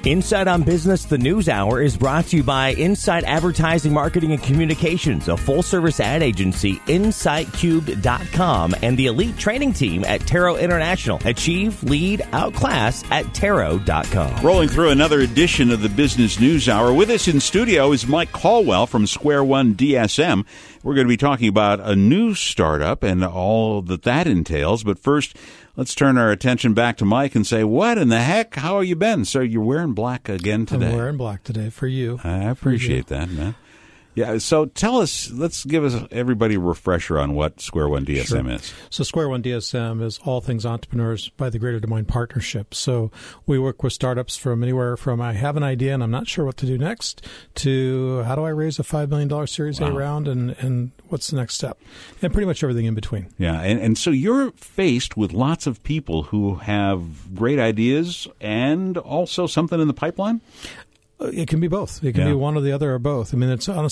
Inside on Business, the News Hour is brought to you by Insight Advertising, Marketing, and Communications, a full-service ad agency, InsightCubed.com, and the elite training team at Taro International. Achieve, lead, outclass at Taro.com. Rolling through another edition of the Business News Hour. With us in studio is Mike Caldwell from Square One DSM. We're going to be talking about a new startup and all that entails. But first, let's turn our attention back to Mike and say, what in the heck? How have you been? So you're wearing black again today. I'm wearing black today for you. I appreciate that, man. Yeah, so tell us, let's give everybody a refresher on what Square One DSM is. So Square One DSM is all things entrepreneurs by the Greater Des Moines Partnership. So we work with startups from anywhere from I have an idea and I'm not sure what to do next to how do I raise a $5 million Series A round and what's the next step? And pretty much everything in between. Yeah, and so you're faced with lots of people who have great ideas and also something in the pipeline? It can be both. It can be one or the other or start with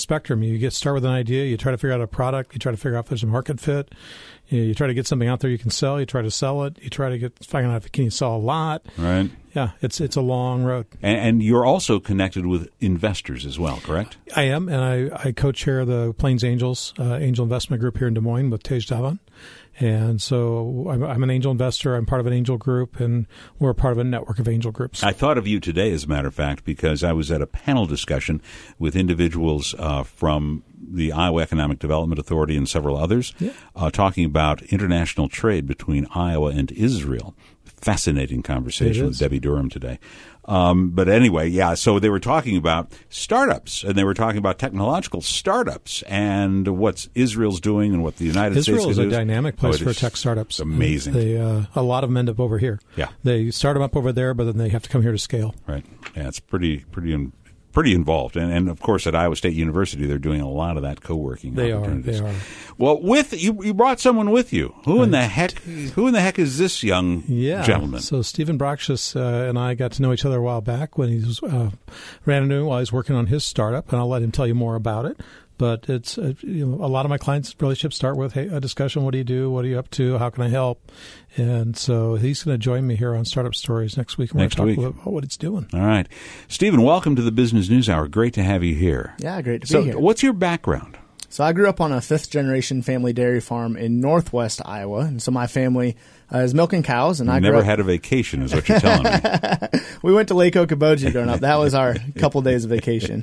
an idea. You try to figure out a product. You try to figure out if there's a market fit. You try to get something out there you can sell. You try to sell it. You try to find out if can you sell a lot. Right. Yeah, it's a long road. And you're also connected with investors as well, correct? I am, and I co-chair the Plains Angels Angel Investment Group here in Des Moines with Tej Davan. And so I'm an angel investor. I'm part of an angel group, and we're part of a network of angel groups. I thought of you today, as a matter of fact, because I was at a panel discussion with individuals from the Iowa Economic Development Authority and several others talking about international trade between Iowa and Israel. Fascinating conversation with Debbie Durham today. But anyway, so they were talking about startups, and they were talking about technological startups and what Israel's doing and what the United States is doing. Israel is a dynamic place for tech startups. It's amazing. A lot of them end up over here. Yeah. They start them up over there, but then they have to come here to scale. Right. Yeah, it's pretty involved. And of course, at Iowa State University, they're doing a lot of that co-working opportunities. They are. Well, you brought someone with you. Who in the heck is this young gentleman? So Stephen Broxus and I got to know each other a while back when he was ran into him while he was working on his startup, and I'll let him tell you more about it. But it's a lot of my clients' relationships start with a discussion. What do you do? What are you up to? How can I help? And so he's going to join me here on Startup Stories next week. We're going to talk about what it's doing. All right. Stephen, welcome to the Business News Hour. Great to have you here. Yeah, great to be here. So what's your background? So I grew up on a fifth-generation family dairy farm in northwest Iowa, and so my family is milking cows. And I never had a vacation, is what you're telling me. We went to Lake Okoboji growing up. That was our couple days of vacation.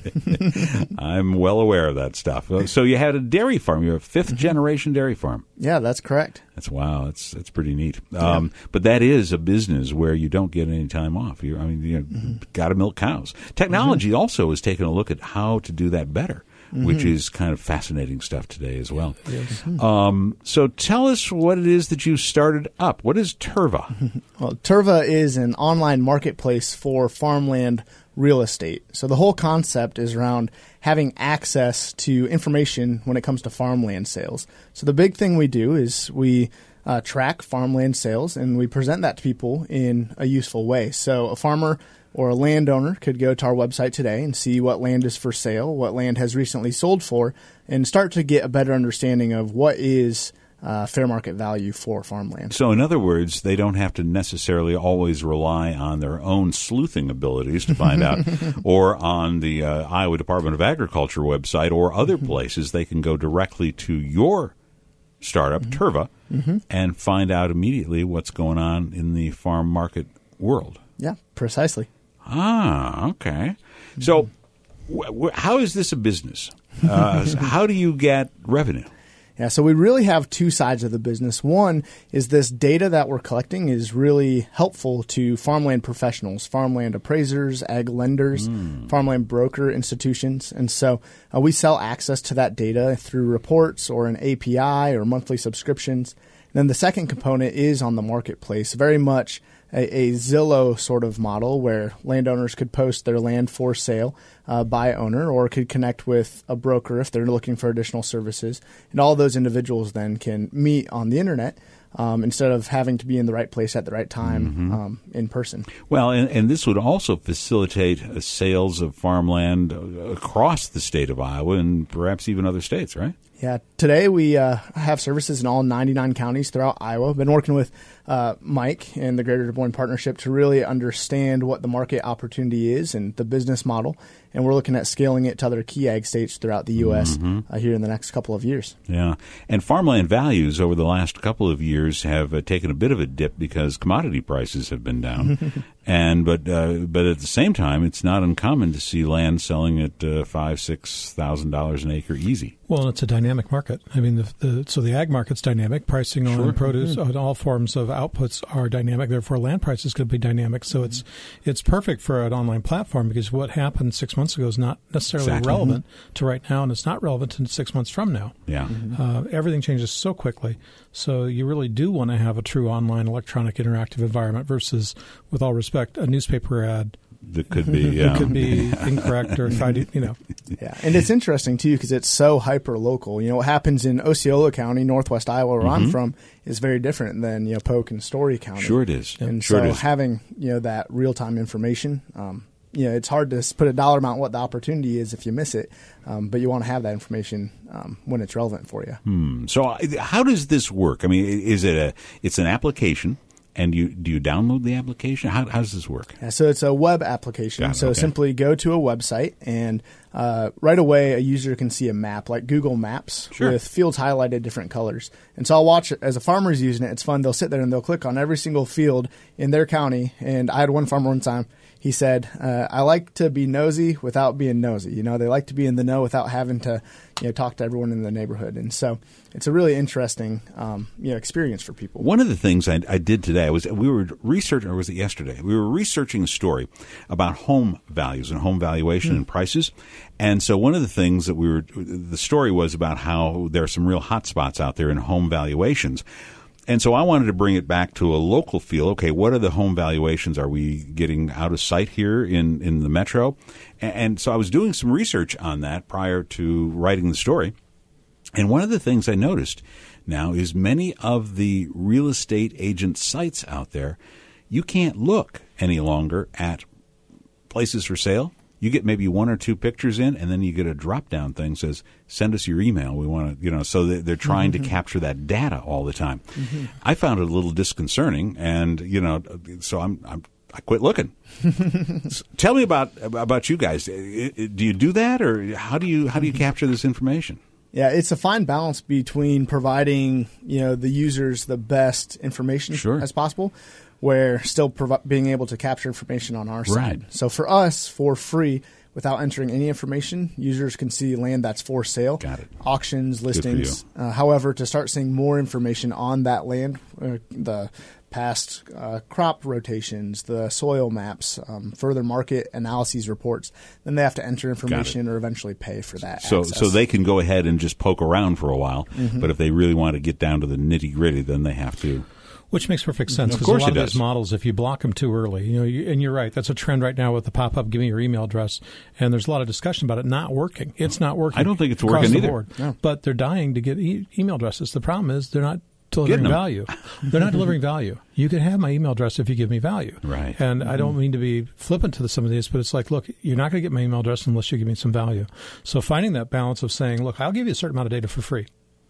I'm well aware of that stuff. So you had a dairy farm. You're a fifth-generation dairy farm. Yeah, that's correct. That's pretty neat. But that is a business where you don't get any time off. You got to milk cows. Technology also has taken a look at how to do that better. Which is kind of fascinating stuff today as well. Yes. So tell us what it is that you started up. What is Terva? Well, Terva is an online marketplace for farmland real estate. So the whole concept is around having access to information when it comes to farmland sales. So the big thing we do is we track farmland sales, and we present that to people in a useful way. So a farmer or a landowner could go to our website today and see what land is for sale, what land has recently sold for, and start to get a better understanding of what is fair market value for farmland. So in other words, they don't have to necessarily always rely on their own sleuthing abilities to find out, or on the Iowa Department of Agriculture website or other places. They can go directly to your startup, Terva, and find out immediately what's going on in the farm market world. Yeah, precisely. Ah, okay. So how is this a business? How do you get revenue? Yeah, so we really have two sides of the business. One is this data that we're collecting is really helpful to farmland professionals, farmland appraisers, ag lenders, farmland broker institutions. And so we sell access to that data through reports or an API or monthly subscriptions. And then the second component is on the marketplace, very much a Zillow sort of model where landowners could post their land for sale by owner, or could connect with a broker if they're looking for additional services. And all those individuals then can meet on the internet instead of having to be in the right place at the right time in person. Well, and this would also facilitate sales of farmland across the state of Iowa and perhaps even other states, right? Yeah, today we have services in all 99 counties throughout Iowa. I've been working with Mike and the Greater Des Moines Partnership to really understand what the market opportunity is and the business model. And we're looking at scaling it to other key ag states throughout the U.S. Here in the next couple of years. Yeah. And farmland values over the last couple of years have taken a bit of a dip because commodity prices have been down. But at the same time, it's not uncommon to see land selling at $5,000-6,000 an acre easy. Well, it's a dynamic market. I mean, so the ag market's dynamic. Pricing on produce, on all forms of outputs are dynamic. Therefore, land prices could be dynamic. So it's perfect for an online platform because what happened 6 months ago is not necessarily relevant to right now, and it's not relevant to 6 months from now. Yeah. Everything changes so quickly. So you really do want to have a true online electronic interactive environment versus, with all respect, a newspaper ad. That could be, It could be incorrect or, Yeah, and it's interesting, too, because it's so hyper-local. What happens in Osceola County, northwest Iowa, where I'm from, is very different than, Polk and Story County. Sure it is. And so having, that real-time information, it's hard to put a dollar amount what the opportunity is if you miss it, but you want to have that information when it's relevant for you. So how does this work? I mean, is it it's an application? And do you download the application? How does this work? Yeah, so it's a web application. Simply go to a website, and right away a user can see a map like Google Maps with fields highlighted different colors. And so I'll watch it as a farmer's using it. It's fun. They'll sit there and they'll click on every single field in their county. And I had one farmer one time. He said, I like to be nosy without being nosy. They like to be in the know without having to talk to everyone in the neighborhood. And so it's a really interesting experience for people. One of the things I did today we were researching, or was it yesterday? We were researching a story about home values and home valuation and prices. And so one of the things that the story was about how there are some real hot spots out there in home valuations. And so I wanted to bring it back to a local feel. Okay, what are the home valuations? Are we getting out of sight here in the metro? And so I was doing some research on that prior to writing the story. And one of the things I noticed now is many of the real estate agent sites out there, you can't look any longer at places for sale. You get maybe one or two pictures in, and then you get a drop-down thing that says, send us your email. We want to, so they're trying to capture that data all the time. I found it a little disconcerting, and, so I quit looking. Tell me about you guys. Do you do that, or how do you capture this information? Yeah, it's a fine balance between providing, the users the best information as possible, where still being able to capture information on our side. Right. So for us, for free, without entering any information, users can see land that's for sale, auctions, listings. However, to start seeing more information on that land, the past crop rotations, the soil maps, further market analyses reports, then they have to enter information or eventually pay for that so access. So they can go ahead and just poke around for a while, but if they really want to get down to the nitty-gritty, then they have to. Which makes perfect sense. Of course a lot it of does. those models, if you block them too early, and you're right, that's a trend right now with the pop-up, give me your email address, and there's a lot of discussion about it not working. It's not working. I don't think it's across working the either. board. No. But they're dying to get email addresses. The problem is they're not delivering value. They're not delivering value. You can have my email address if you give me value. Right. And I don't mean to be flippant to some of these, but it's like, look, you're not going to get my email address unless you give me some value. So finding that balance of saying, look, I'll give you a certain amount of data for free.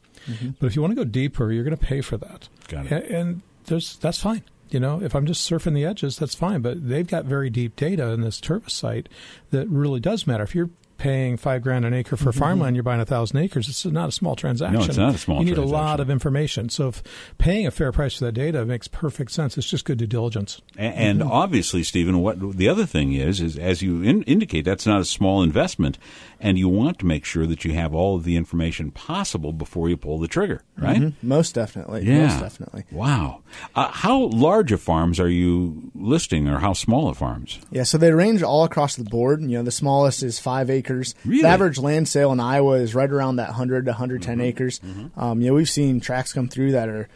But if you want to go deeper, you're going to pay for that. Got it. And that's fine. If I'm just surfing the edges, that's fine. But they've got very deep data in this Tervis site that really does matter. If you're paying $5,000 an acre for farmland, you're buying 1,000 acres. It's not a small transaction. No, it's not a small transaction. You need a lot of information. So if paying a fair price for that data makes perfect sense. It's just good due diligence. And obviously, Stephen, what the other thing is as you indicate, that's not a small investment, and you want to make sure that you have all of the information possible before you pull the trigger, right? Most definitely. Yeah. Most definitely. Wow. How large of farms are you listing, or how small of farms? Yeah, so they range all across the board. The smallest is 5 acres. Really? The average land sale in Iowa is right around that 100 to 110 acres. We've seen tracts come through that are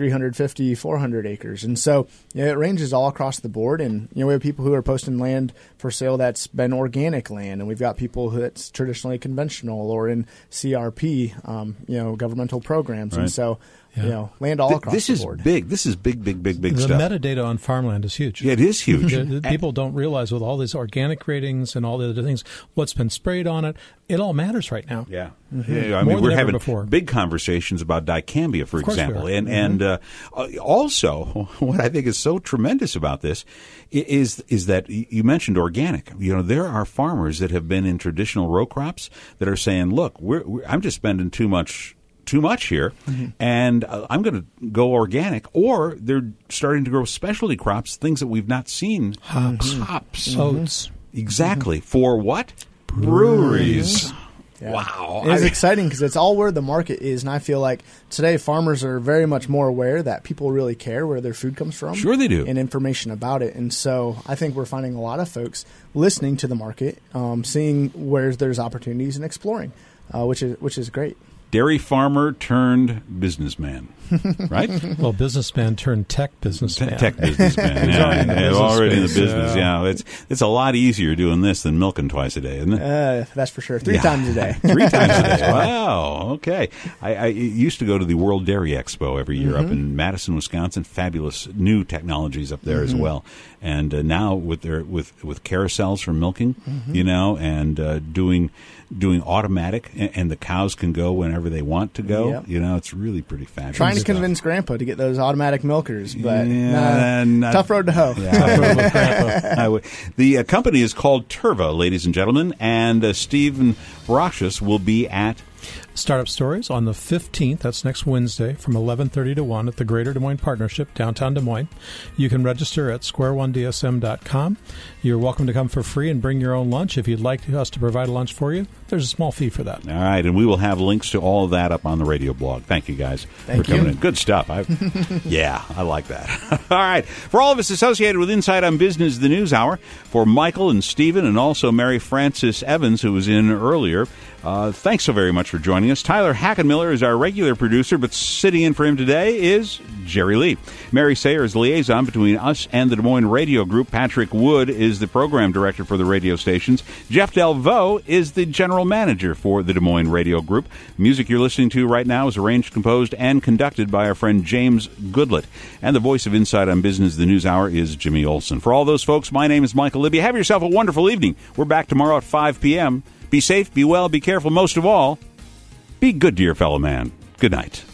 350, 400 acres. And so it ranges all across the board. And we have people who are posting land for sale that's been organic land, and we've got people that's traditionally conventional or in CRP, governmental programs. Right. And so land all across this the board. Big. This is big The stuff. metadata on farmland is huge. Yeah, it is huge. People don't realize with all these organic ratings and all the other things, what's been sprayed on it, it all matters right now. Yeah. Mm-hmm. Yeah, I More mean, than we're ever having before. big conversations about dicambia, for Of course we example. are. And also, what I think is so tremendous about this is that you mentioned organic. You know, there are farmers that have been in traditional row crops that are saying, look, I'm just spending too much here, and I'm going to go organic. Or they're starting to grow specialty crops, things that we've not seen. Hops. Oats. Exactly. For what? Breweries. Yeah. Wow. It's exciting because it's all where the market is, and I feel like today farmers are very much more aware that people really care where their food comes from. Sure they do. And information about it. And so I think we're finding a lot of folks listening to the market, seeing where there's opportunities and exploring, which is great. Dairy farmer turned businessman, right? Well, businessman turned tech businessman. Tech businessman. Yeah, already in the business. Yeah, it's a lot easier doing this than milking twice a day, isn't it? That's for sure. 3 times a day. 3 times a day. Wow. Okay. I used to go to the World Dairy Expo every year up in Madison, Wisconsin. Fabulous new technologies up there as well. And now with carousels for milking, you know, and doing automatic, and the cows can go whenever they want to go. Yep. You know, it's really pretty fabulous. Trying to convince Grandpa to get those automatic milkers, but tough road to hoe. Yeah. The company is called Turva, ladies and gentlemen, and Stephen Brochus will be at Startup Stories on the 15th. That's next Wednesday from 11:30 to 1 at the Greater Des Moines Partnership, downtown Des Moines. You can register at square1dsm.com. You're welcome to come for free and bring your own lunch. If you'd like us to provide a lunch for you, there's a small fee for that. All right, and we will have links to all of that up on the radio blog. Thank you, guys, for coming in. Good stuff. Yeah, I like that. All right. For all of us associated with Inside on Business, the News Hour, for Michael and Stephen and also Mary Frances Evans, who was in earlier, thanks so very much for joining us. Tyler Hackenmiller is our regular producer, but sitting in for him today is Jerry Lee. Mary Sayer is liaison between us and the Des Moines Radio Group. Patrick Wood is the program director for the radio stations. Jeff Delvaux is the general manager for the Des Moines Radio Group. Music you're listening to right now is arranged, composed, and conducted by our friend James Goodlett. And the voice of Inside on Business, the News Hour, is Jimmy Olsen. For all those folks, my name is Michael Libby. Have yourself a wonderful evening. We're back tomorrow at 5 p.m. Be safe, be well, be careful. Most of all, be good to your fellow man. Good night.